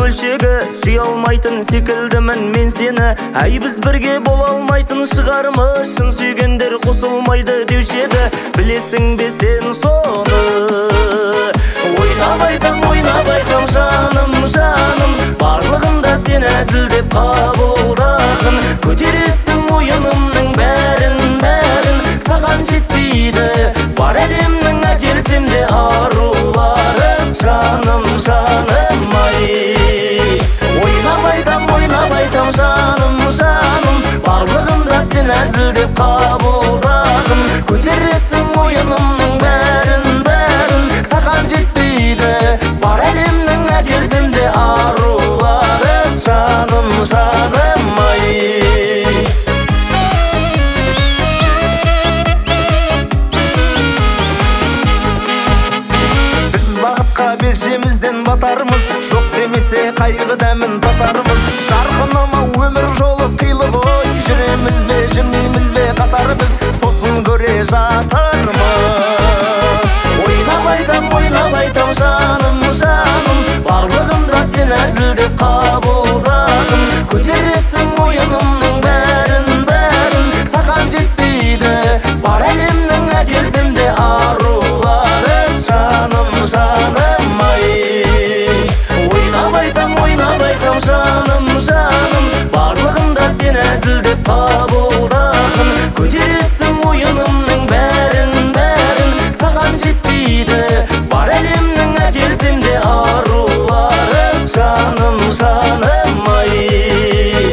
бөлшегі, сүй алмайтын секілдімін мен сені. Әй, біз бірге бола алмайтын шығармыз, шын сүйгендер қосылмайды деуші еді. Білесің бе сен соны? Ойнап айтам жаным, жаным, барлығында сен әзілдеп қабылдағын. Көтересің ойынымның бәрін, саған жетпейді бар әлемнің, әкелсем де арулары. Жаным, жаным, ай, ойнап айтам жаным, жаным, барлығында сен әзілдеп қабылдағын. Көтересің ойынымның бәрін, саған жетпейді бар әлемнің, әкелсем де арулары. Жаным, жаным, ай. Бекшемізден батармыз, жоқ демесе қайғы дәмін татармыз. Жарқынама өмір жолы қилы ғой, жүреміз бе, жүрмейміз бе қатар біз, сосын көре жатармыз. Ойнап айтам жаным, жаным, барлығында сен әзілдеп қабылдағын. Көтересің ойынымның бәрін, саған жетпейді бар әлемнің, әкелсем де арулары. Жаным, жаным, ойнап айтам жаным, жаным, барлығында сен әзілдеп қабылдағын. Көтересің ойынымның бәрін, саған жетпейді бар әлемнің, әкелсем де арулары. Жаным, жаным, ай.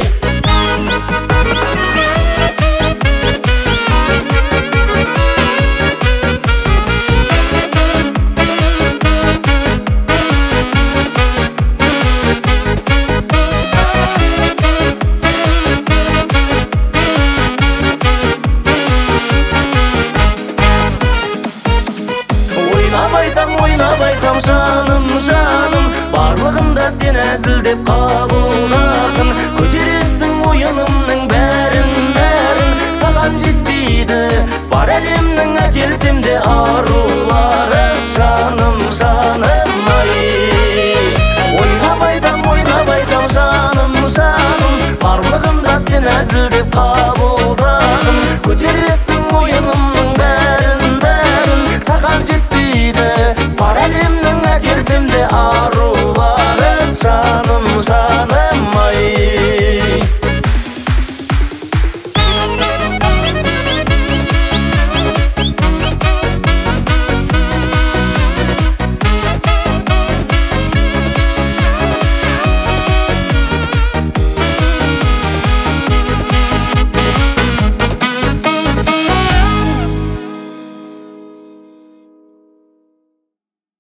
Ойнап айтам жаным, жаным, барлығында сен әзілдеп қабылдағын. Көтересің ойынымның бәрін, саған жетпейді бар әлемнің, әкелсем де арулары. Жаным, жаным, ай, ойнап айтам жаным, жаным, барлығында сен әзілдеп